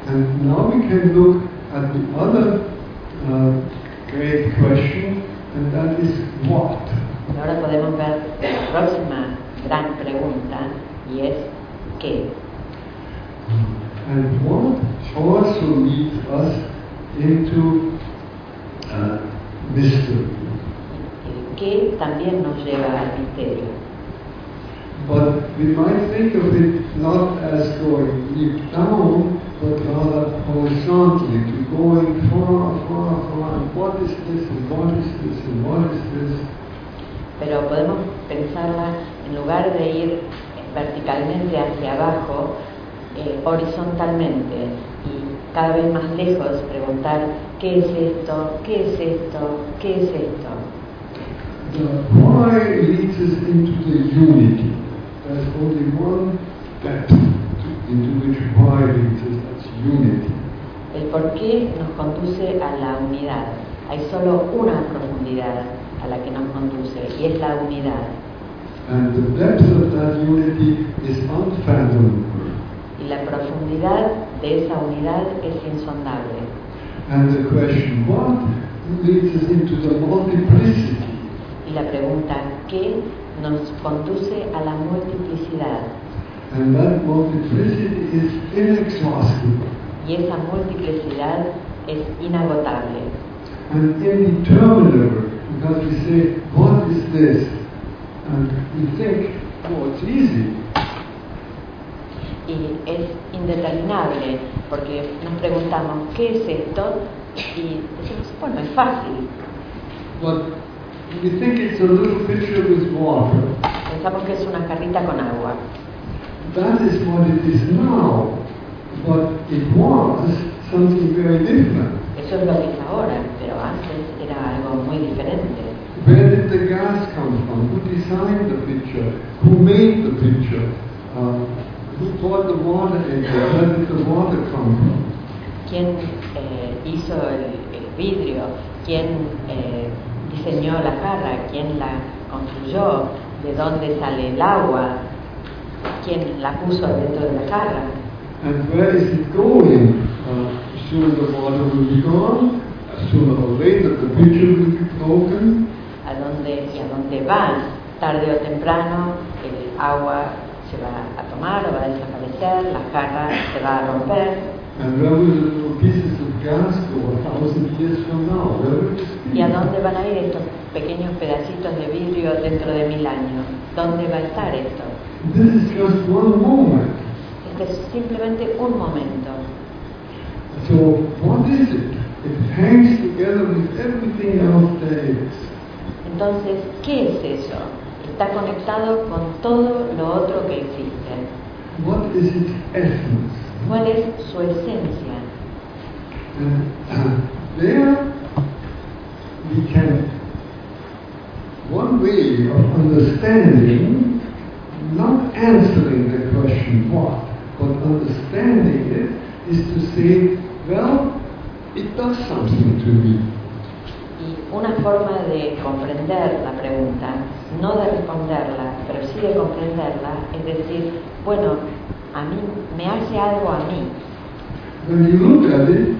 And now we can look at the other great question, and that is what? Y ahora podemos ver la próxima gran pregunta, y es ¿qué? And what also leads us into mystery. El ¿qué? También nos lleva al misterio. But we might think of it not as going deep down, but rather horizontally, to going far, far, far. And what is this? And what is this? And what is this? Pero podemos pensarla en lugar de ir verticalmente hacia abajo, horizontalmente, y cada vez más lejos preguntar ¿qué es esto? ¿Qué es esto? ¿Qué es esto? The why leads us into the unity. There's only one depth into which why leads us, that's unity. El por qué nos conduce a la unidad. Hay solo una profundidad a la que nos conduce, y es la unidad. And the depth of that unity is unfathomable. Y la profundidad de esa unidad es insondable. And the question what leads us into the multiplicity. Y la pregunta ¿qué? Nos conduce a la multiplicidad. And that multiplicity is inexhaustible. Y esa multiplicidad es inagotable. And indeterminable, because we say, what is this? And we think, oh, it's easy. Y es indeterminable, porque nos preguntamos ¿qué es esto? Y decimos, bueno, es fácil. But we think it's a little pitcher with water. Pensamos que es una jarrita con agua. That is what it is now. But it was something very different. Eso es lo que es ahora, pero antes era algo muy diferente. Where did the gas come from? Who designed the pitcher? Who made the pitcher? Who poured the water in there? Where did the water come from? ¿Quién hizo el vidrio? ¿Quién diseñó la jarra? ¿Quién la construyó? ¿De dónde sale el agua? ¿Quién la puso dentro de la jarra? And where is it going? Soon the water will be gone. Sooner or later the pitcher will be broken. ¿A dónde va? Tarde o temprano el agua se va a tomar o va a desaparecer, la jarra se va a romper. And where will the little pieces of gas go 1,000 years from now? Where will this be? ¿Y a dónde van a ir estos pequeños pedacitos de vidrio dentro de 1000 años? ¿Dónde va a estar esto? This is just one moment. Este es simplemente un momento. So what is it? It hangs together with everything else there is. Entonces, ¿qué es eso? Está conectado con todo lo otro que existe. What is its essence? ¿Cuál es su esencia? And there we can, one way of understanding, not answering the question what, but understanding it, is to say, well, it does something to me. Y una forma de comprender la pregunta, no de responderla, pero sí de comprenderla, es decir, bueno, a mí me hace algo a mí. When you look at it,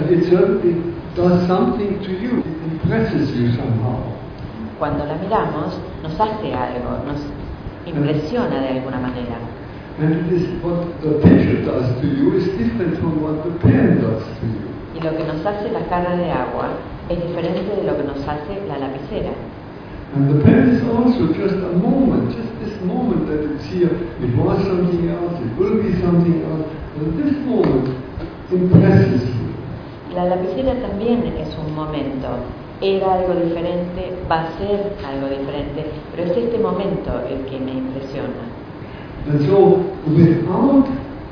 it does something to you. It impresses you somehow. Cuando la miramos, nos hace algo, nos impresiona de alguna manera. And it is what the picture does to you is different from what the pen does to you. Y lo que nos hace la jarra de agua es diferente de lo que nos hace la lapicera. And the pen is also just a moment, just this moment that it's here. It was something else, it will be something else. But this moment impresses you. La lapicera también es un momento. Era algo diferente, va a ser algo diferente, pero es este momento el que me impresiona. And so, without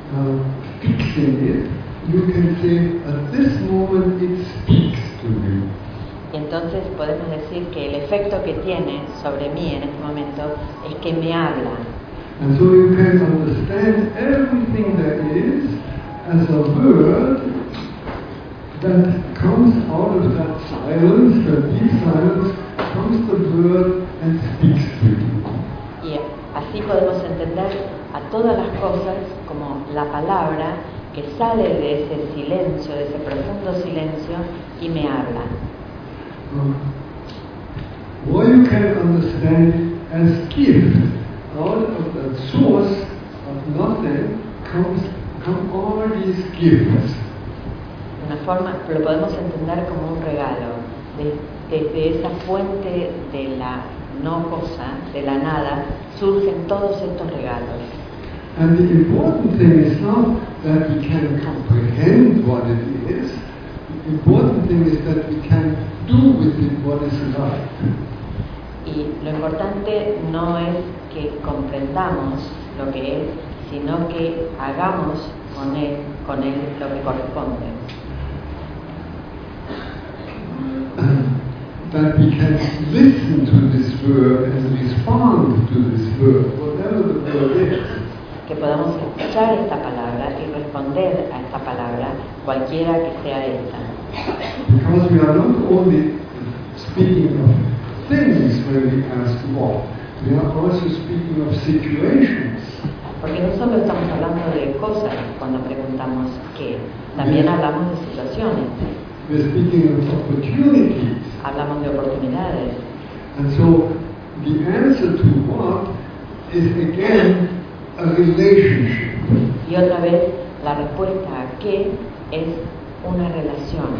fixing it, you can say, at this moment it speaks to me. Y entonces podemos decir que el efecto que tiene sobre mí en este momento es que me habla. And so you can understand everything that is as a word that comes out of that silence, that deep silence, comes the word and speaks to you. Y así podemos entender a todas las cosas como la palabra que sale de ese silencio, de ese profundo silencio, y me habla. Or you can understand it as gift. Out of that source of nothing come all these gifts. De una forma, lo podemos entender como un regalo. Desde esa fuente de la no cosa, de la nada, surgen todos estos regalos. And the important thing is not that we can comprehend what it is. The important thing is that we can do with it what is life. Y lo importante no es que comprendamos lo que es, sino que hagamos con él lo que corresponde. That we can listen to this word and respond to this word, whatever the word is. Que podamos escuchar esta palabra y responder a esta palabra, cualquiera que sea esta. Because we are not only speaking of things when we ask what, we are also speaking of situations. Porque no solo estamos hablando de cosas cuando preguntamos qué, también hablamos de situaciones. We're speaking of opportunities. Hablamos de oportunidades. And so the answer to what is again a relationship. Y otra vez, la respuesta a qué es una relación.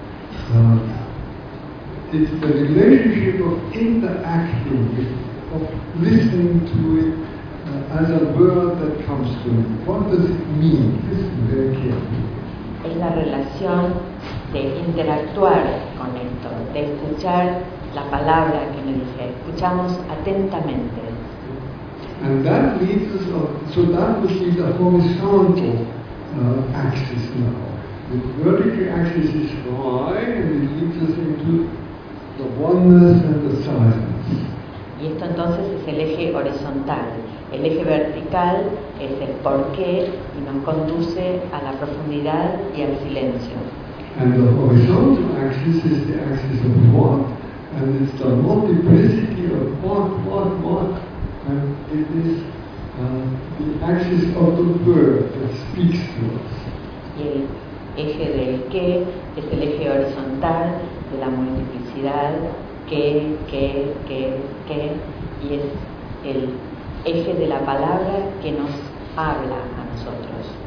It's the relationship of interacting with, of listening to it as a word that comes to me. What does it mean? Listen very carefully. Es la relación de interactuar con esto, de escuchar la palabra que me dice. Escuchamos atentamente. And that leads us, so that would lead a horizontal axis now. The vertical axis is high and it leads us into the oneness and the silence. Y esto entonces es el eje horizontal. El eje vertical es el porqué y nos conduce a la profundidad y al silencio. And the horizontal axis is the axis of what, and it's the multiplicity of what, and it is the axis of the word that speaks to us. Y el eje del qué es el eje horizontal de la multiplicidad, qué, y es el eje de la palabra que nos habla a nosotros.